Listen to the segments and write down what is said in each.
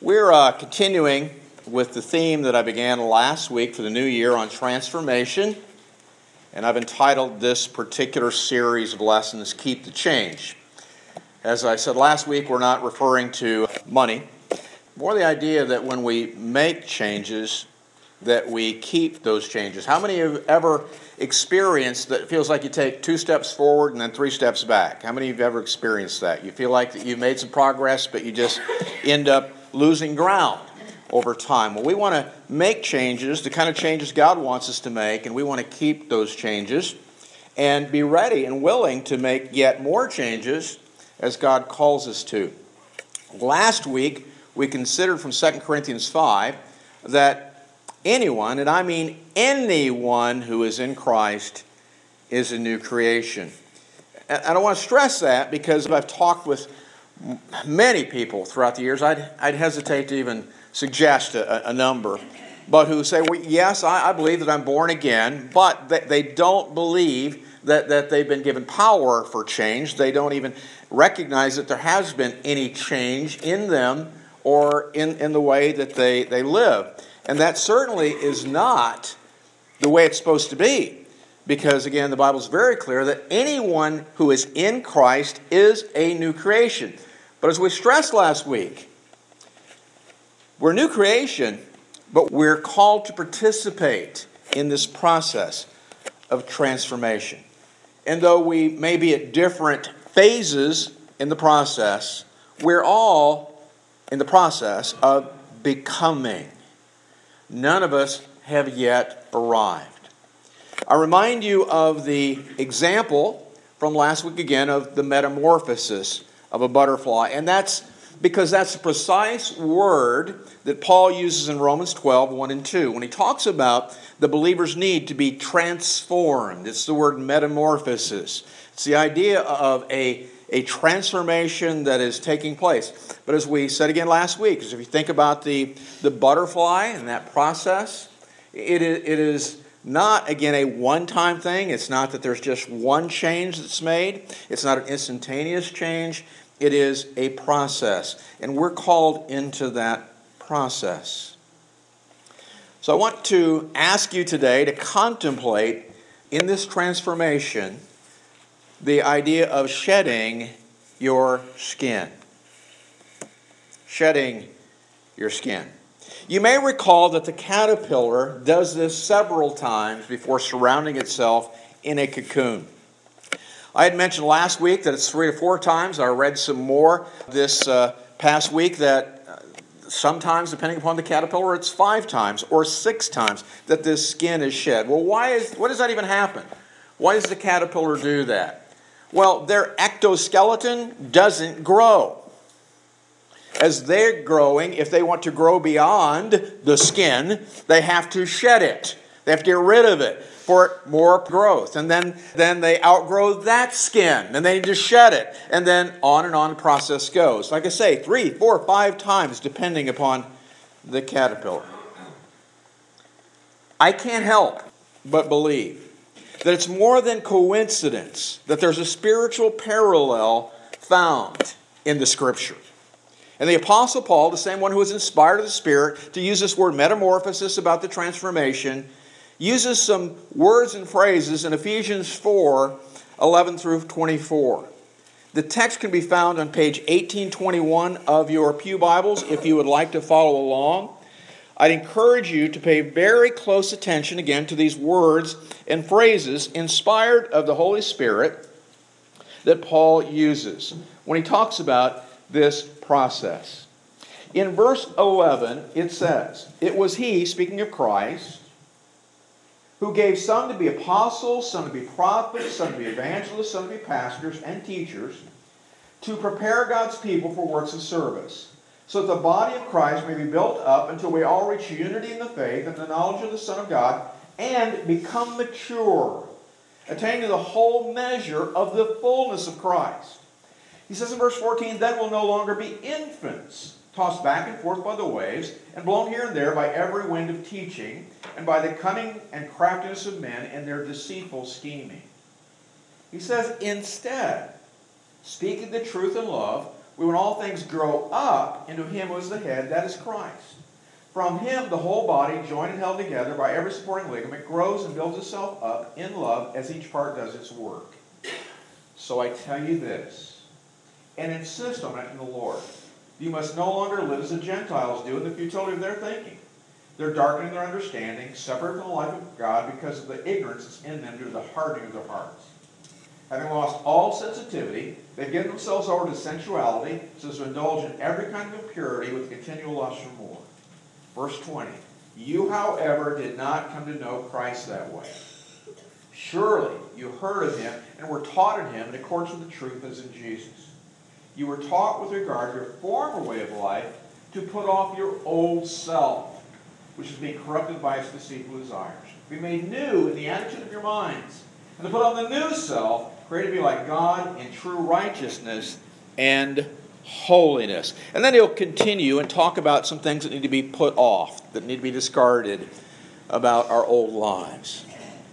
We're continuing with the theme that I began last week for the new year on transformation, and I've entitled this particular series of lessons, Keep the Change. As I said last week, we're not referring to money, more the idea that when we make changes, that we keep those changes. How many have ever experienced that it feels like you take 2 steps forward and then 3 steps back? How many of you have ever experienced that? You feel like that you've made some progress, but you just end up losing ground over time. Well, we want to make changes, the kind of changes God wants us to make, and we want to keep those changes and be ready and willing to make yet more changes as God calls us to. Last week, we considered from 2 Corinthians 5 that anyone, and I mean anyone who is in Christ, is a new creation. And I want to stress that because I've talked with many people throughout the years. I'd hesitate to even suggest a number, but who say, well, yes, I believe that I'm born again, but they don't believe that they've been given power for change. They don't even recognize that there has been any change in them or in the way that they live. And that certainly is not the way it's supposed to be. Because, again, the Bible is very clear that anyone who is in Christ is a new creation. But as we stressed last week, we're a new creation, but we're called to participate in this process of transformation. And though we may be at different phases in the process, we're all in the process of becoming. None of us have yet arrived. I remind you of the example from last week again of the metamorphosis of a butterfly. And that's because that's the precise word that Paul uses in Romans 12, 1 and 2. When he talks about the believer's need to be transformed, it's the word metamorphosis. It's the idea of a transformation that is taking place. But as we said again last week, if you think about the butterfly and that process, it is not, again, a one-time thing. It's not that there's just one change that's made. It's not an instantaneous change. It is a process. And we're called into that process. So I want to ask you today to contemplate in this transformation the idea of shedding your skin. Shedding your skin. You may recall that the caterpillar does this several times before surrounding itself in a cocoon. I had mentioned last week that it's 3 to 4 times. I read some more this past week that sometimes, depending upon the caterpillar, it's 5 times or 6 times that this skin is shed. Well, what does that even happen? Why does the caterpillar do that? Well, their ectoskeleton doesn't grow. As they're growing, if they want to grow beyond the skin, they have to shed it. They have to get rid of it for more growth. And then they outgrow that skin, and they need to shed it. And then on the process goes. Like I say, 3, 4, 5 times, depending upon the caterpillar. I can't help but believe that it's more than coincidence that there's a spiritual parallel found in the Scripture. And the Apostle Paul, the same one who was inspired of the Spirit to use this word metamorphosis about the transformation, uses some words and phrases in Ephesians 4, 11 through 24. The text can be found on page 1821 of your Pew Bibles if you would like to follow along. I'd encourage you to pay very close attention again to these words and phrases inspired of the Holy Spirit that Paul uses when he talks about this process. In verse 11, it says, "It was he," speaking of Christ, "who gave some to be apostles, some to be prophets, some to be evangelists, some to be pastors and teachers, to prepare God's people for works of service, so that the body of Christ may be built up until we all reach unity in the faith and the knowledge of the Son of God, and become mature, attaining to the whole measure of the fullness of Christ." He says in verse 14, "Then we'll no longer be infants, tossed back and forth by the waves, and blown here and there by every wind of teaching, and by the cunning and craftiness of men and their deceitful scheming." He says, "Instead, speaking the truth in love, when all things grow up into him who is the head, that is Christ. From him the whole body, joined and held together by every supporting ligament, grows and builds itself up in love as each part does its work. So I tell you this, and insist on it in the Lord. You must no longer live as the Gentiles do in the futility of their thinking. They're darkening their understanding, separate from the life of God because of the ignorance that's in them due to the hardening of their hearts. Having lost all sensitivity, they've given themselves over to sensuality, so as to indulge in every kind of impurity with continual lust for more. Verse 20. You, however, did not come to know Christ that way. Surely you heard of him and were taught in him in accordance with the truth as in Jesus. You were taught with regard to your former way of life to put off your old self, which is being corrupted by its deceitful desires. Be made new in the attitude of your minds, and to put on the new self, created to be like God in true righteousness and holiness. And then he'll continue and talk about some things that need to be put off, that need to be discarded about our old lives.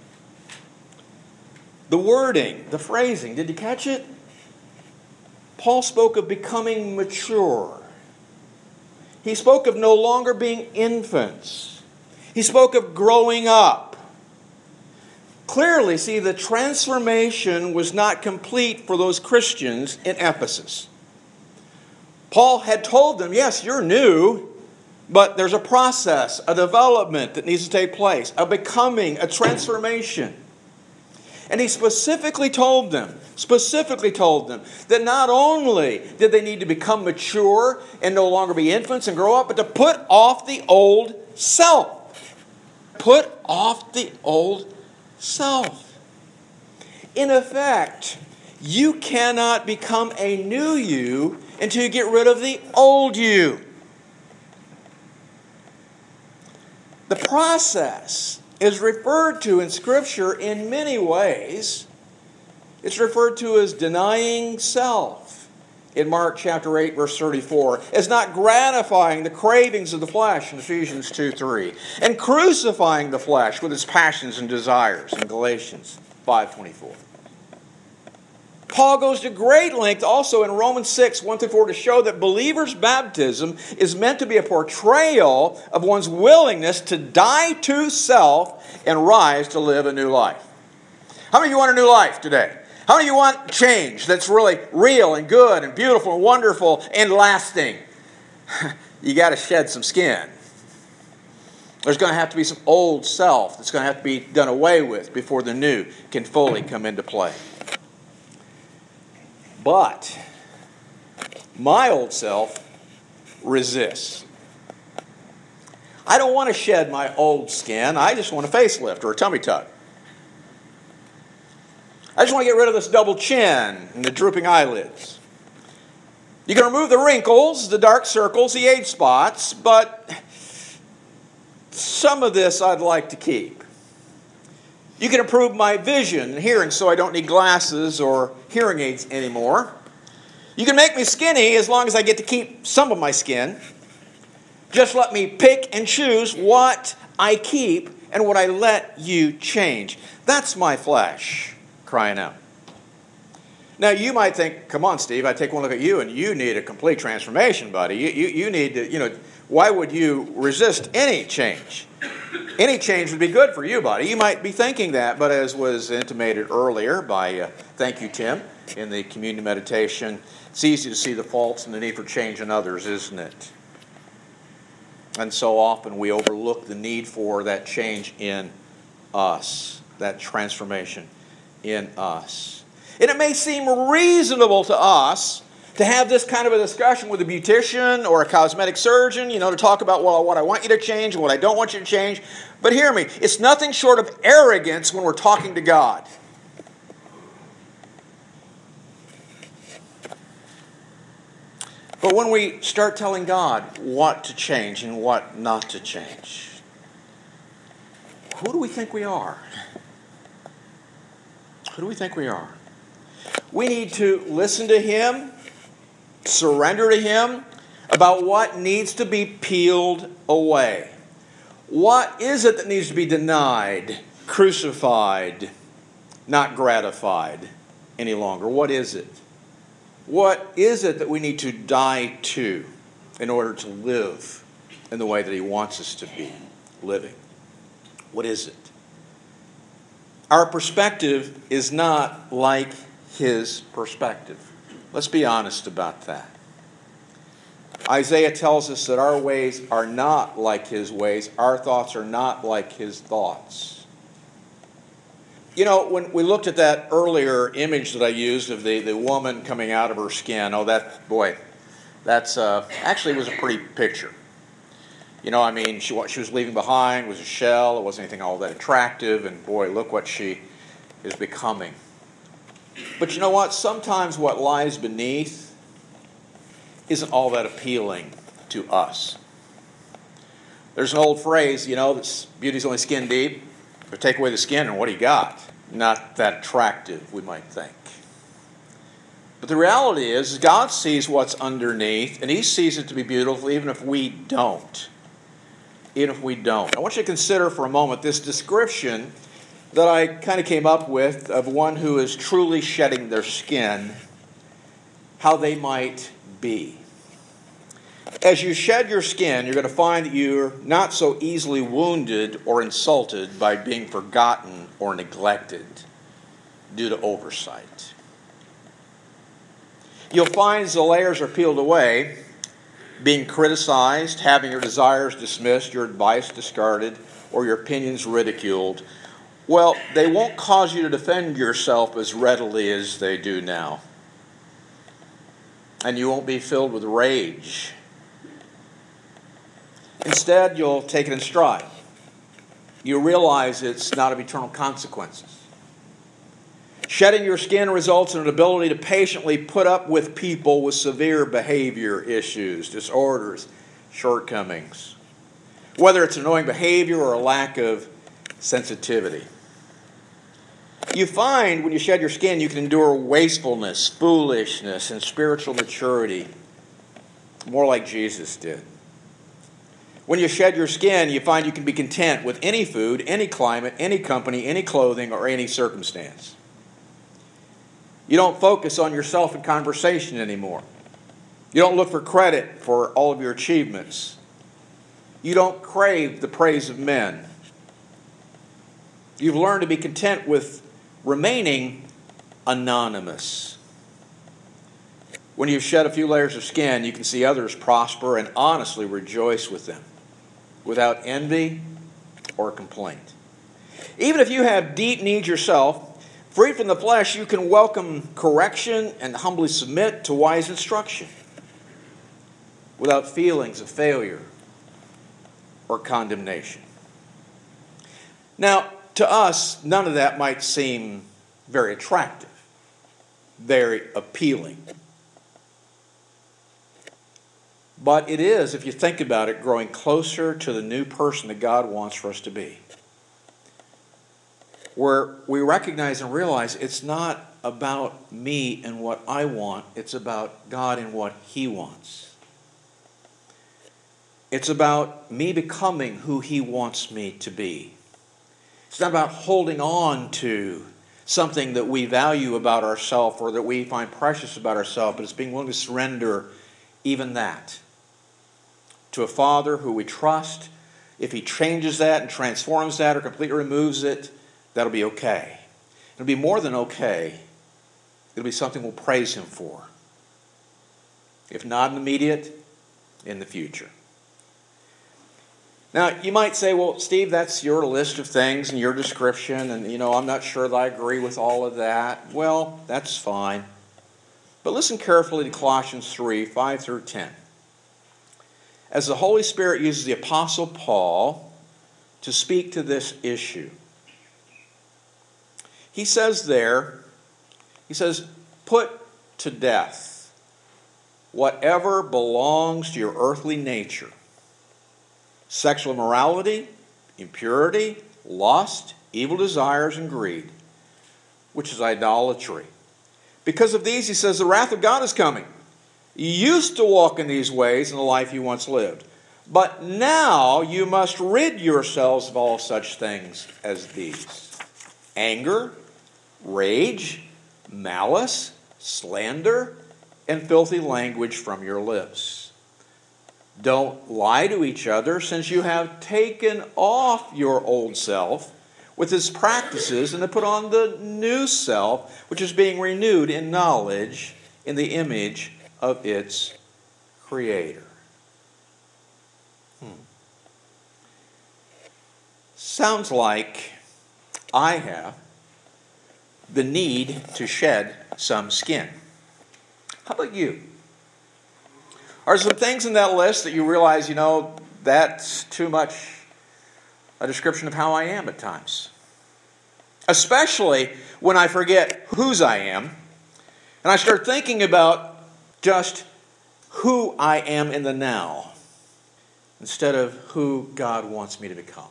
The wording, the phrasing, did you catch it? Paul spoke of becoming mature. He spoke of no longer being infants. He spoke of growing up. Clearly, see, the transformation was not complete for those Christians in Ephesus. Paul had told them, yes, you're new, but there's a process, a development that needs to take place, a becoming, a transformation. And he specifically told them that not only did they need to become mature and no longer be infants and grow up, but to put off the old self. Put off the old self. In effect, you cannot become a new you until you get rid of the old you. The process is referred to in Scripture in many ways. It's referred to as denying self in Mark chapter 8, verse 34, as not gratifying the cravings of the flesh in Ephesians 2:3, and crucifying the flesh with its passions and desires in Galatians 5:24. Paul goes to great length also in Romans 6, 1-4 to show that believers' baptism is meant to be a portrayal of one's willingness to die to self and rise to live a new life. How many of you want a new life today? How many of you want change that's really real and good and beautiful and wonderful and lasting? You got to shed some skin. There's going to have to be some old self that's going to have to be done away with before the new can fully come into play. But my old self resists. I don't want to shed my old skin. I just want a facelift or a tummy tuck. I just want to get rid of this double chin and the drooping eyelids. You can remove the wrinkles, the dark circles, the age spots, but some of this I'd like to keep. You can improve my vision and hearing so I don't need glasses or hearing aids anymore. You can make me skinny as long as I get to keep some of my skin. Just let me pick and choose what I keep and what I let you change. That's my flesh crying out. Now you might think, come on Steve, I take one look at you and you need a complete transformation, buddy. You need to, why would you resist any change? Any change would be good for you, buddy. You might be thinking that, but as was intimated earlier by, thank you, Tim, in the communion meditation, it's easy to see the faults and the need for change in others, isn't it? And so often we overlook the need for that change in us, that transformation in us. And it may seem reasonable to us to have this kind of a discussion with a beautician or a cosmetic surgeon, to talk about what I want you to change and what I don't want you to change. But hear me, it's nothing short of arrogance when we're talking to God. But when we start telling God what to change and what not to change, who do we think we are? Who do we think we are? We need to listen to Him, surrender to Him about what needs to be peeled away. What is it that needs to be denied, crucified, not gratified any longer? What is it? What is it that we need to die to in order to live in the way that He wants us to be living? What is it? Our perspective is not like His perspective. Let's be honest about that. Isaiah tells us that our ways are not like His ways. Our thoughts are not like His thoughts. You know, when we looked at that earlier image that I used of the woman coming out of her skin, that's actually was a pretty picture. You know, I mean, what she was leaving behind was a shell. It wasn't anything all that attractive, and boy, look what she is becoming. But you know what? Sometimes what lies beneath isn't all that appealing to us. There's an old phrase, you know, that beauty's only skin deep. But take away the skin and what do you got? Not that attractive, we might think. But the reality is God sees what's underneath, and He sees it to be beautiful even if we don't. Even if we don't. I want you to consider for a moment this description that I kind of came up with of one who is truly shedding their skin, how they might be. As you shed your skin, you're going to find that you're not so easily wounded or insulted by being forgotten or neglected due to oversight. You'll find as the layers are peeled away, being criticized, having your desires dismissed, your advice discarded, or your opinions ridiculed, well, they won't cause you to defend yourself as readily as they do now. And you won't be filled with rage. Instead, you'll take it in stride. You realize it's not of eternal consequences. Shedding your skin results in an ability to patiently put up with people with severe behavior issues, disorders, shortcomings. Whether it's annoying behavior or a lack of sensitivity. You find when you shed your skin, you can endure wastefulness, foolishness, and spiritual maturity more like Jesus did. When you shed your skin, you find you can be content with any food, any climate, any company, any clothing, or any circumstance. You don't focus on yourself in conversation anymore. You don't look for credit for all of your achievements. You don't crave the praise of men. You've learned to be content with remaining anonymous. When you've shed a few layers of skin, you can see others prosper and honestly rejoice with them, without envy or complaint. Even if you have deep needs yourself, freed from the flesh, you can welcome correction and humbly submit to wise instruction, without feelings of failure or condemnation. Now, to us, none of that might seem very attractive, very appealing. But it is, if you think about it, growing closer to the new person that God wants for us to be. Where we recognize and realize it's not about me and what I want, it's about God and what He wants. It's about me becoming who He wants me to be. It's not about holding on to something that we value about ourselves or that we find precious about ourselves, but it's being willing to surrender even that to a Father who we trust. If He changes that and transforms that or completely removes it, that'll be okay. It'll be more than okay. It'll be something we'll praise Him for. If not in the immediate, in the future. Now, you might say, well, Steve, that's your list of things and your description, and, I'm not sure that I agree with all of that. Well, that's fine. But listen carefully to Colossians 3, 5 through 10. As the Holy Spirit uses the Apostle Paul to speak to this issue. He says there, put to death whatever belongs to your earthly nature. Sexual immorality, impurity, lust, evil desires, and greed, which is idolatry. Because of these, he says, the wrath of God is coming. You used to walk in these ways in the life you once lived. But now you must rid yourselves of all such things as these: anger, rage, malice, slander, and filthy language from your lips. Don't lie to each other, since you have taken off your old self with its practices and have put on the new self, which is being renewed in knowledge in the image of its Creator. Sounds like I have the need to shed some skin. How about you? Are there some things in that list that you realize, that's too much a description of how I am at times? Especially when I forget whose I am and I start thinking about just who I am in the now instead of who God wants me to become.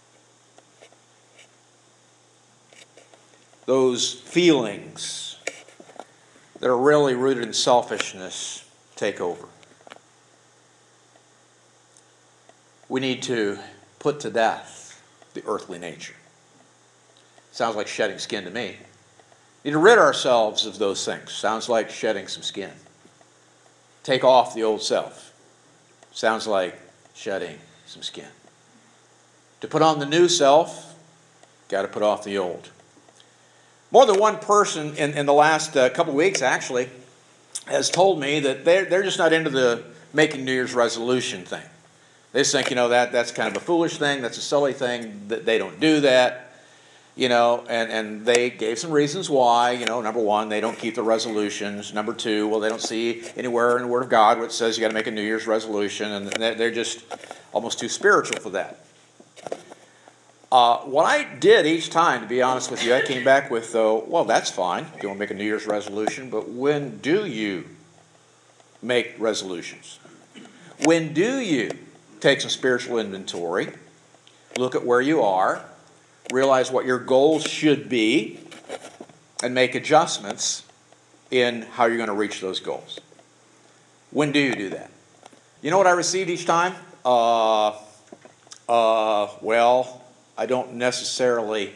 Those feelings that are really rooted in selfishness take over. We need to put to death the earthly nature. Sounds like shedding skin to me. We need to rid ourselves of those things. Sounds like shedding some skin. Take off the old self. Sounds like shedding some skin. To put on the new self, got to put off the old. More than one person in the last couple of weeks, actually, has told me that they're just not into the making New Year's resolution thing. They just think, that's kind of a foolish thing, that's a silly thing, that they don't do that, and they gave some reasons why. Number one, they don't keep the resolutions. Number two, well, they don't see anywhere in the Word of God where it says you got to make a New Year's resolution, and they're just almost too spiritual for that. What I did each time, to be honest with you, I came back with, well, that's fine. You want to make a New Year's resolution, but when do you make resolutions? When do you take some spiritual inventory, look at where you are, realize what your goals should be, and make adjustments in how you're going to reach those goals? When do you do that? You know what I received each time? Well, I don't necessarily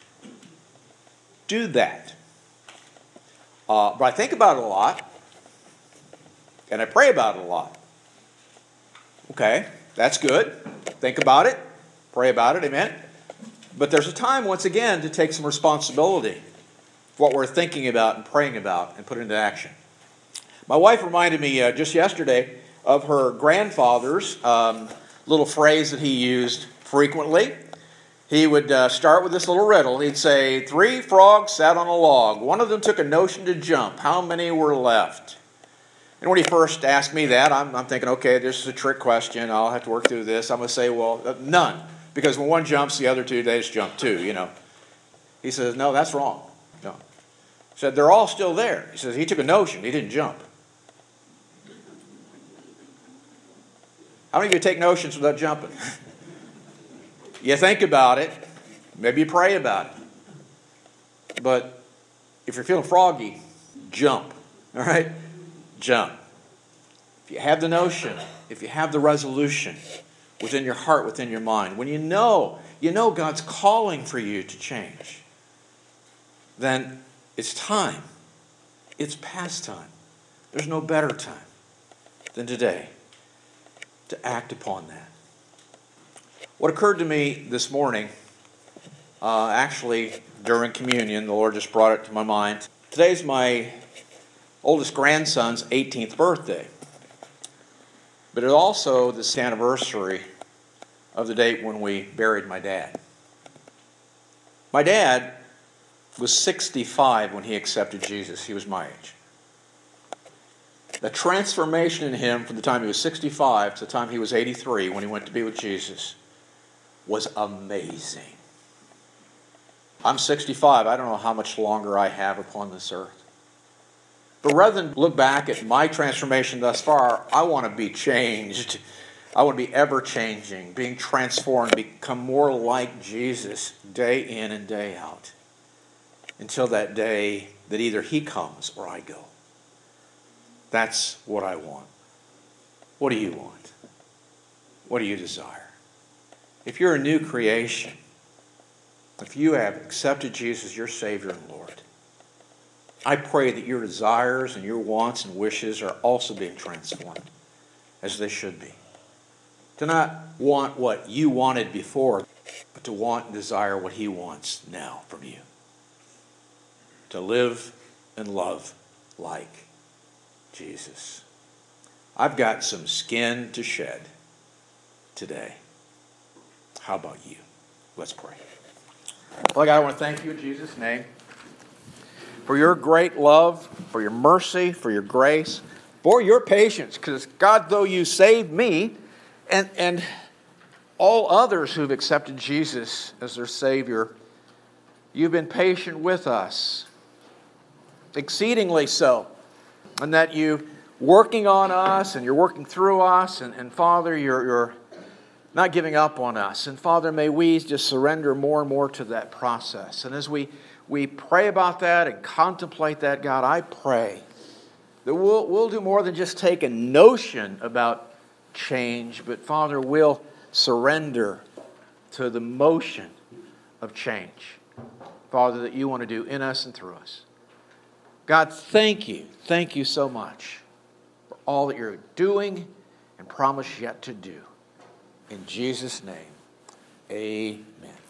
do that. But I think about it a lot, and I pray about it a lot. Okay, that's good. Think about it, pray about it, amen? But there's a time, once again, to take some responsibility for what we're thinking about and praying about and put it into action. My wife reminded me just yesterday of her grandfather's little phrase that he used frequently. He would start with this little riddle. He'd say, 3 frogs sat on a log. One of them took a notion to jump. How many were left? And when he first asked me that, I'm thinking, okay, this is a trick question. I'll have to work through this. I'm going to say, well, none. Because when one jumps, the other two, they just jump too, He says, no, that's wrong. No. He said, they're all still there. He says, he took a notion. He didn't jump. How many of you take notions without jumping? You think about it. Maybe you pray about it. But if you're feeling froggy, jump. All right? Jump. If you have the notion, if you have the resolution within your heart, within your mind, when you know God's calling for you to change, then it's time. It's past time. There's no better time than today to act upon that. What occurred to me this morning, actually during communion, the Lord just brought it to my mind. Today's my oldest grandson's 18th birthday. But it's also the anniversary of the date when we buried my dad. My dad was 65 when he accepted Jesus. He was my age. The transformation in him from the time he was 65 to the time he was 83 when he went to be with Jesus was amazing. I'm 65. I don't know how much longer I have upon this earth. But rather than look back at my transformation thus far, I want to be changed. I want to be ever changing, being transformed, become more like Jesus day in and day out until that day that either he comes or I go. That's what I want. What do you want? What do you desire? If you're a new creation, if you have accepted Jesus as your Savior and Lord, I pray that your desires and your wants and wishes are also being transformed, as they should be. To not want what you wanted before, but to want and desire what He wants now from you. To live and love like Jesus. I've got some skin to shed today. How about you? Let's pray. Well, God, I want to thank you in Jesus' name for your great love, for your mercy, for your grace, for your patience. Because, God, though you saved me and all others who've accepted Jesus as their Savior, you've been patient with us, exceedingly so. And that you working on us and you're working through us. And Father, you're not giving up on us. And Father, may we just surrender more and more to that process. And as we pray about that and contemplate that, God, I pray that we'll do more than just take a notion about change, but Father, we'll surrender to the motion of change, Father, that you want to do in us and through us. God, thank you. Thank you so much for all that you're doing and promise yet to do. In Jesus' name, amen.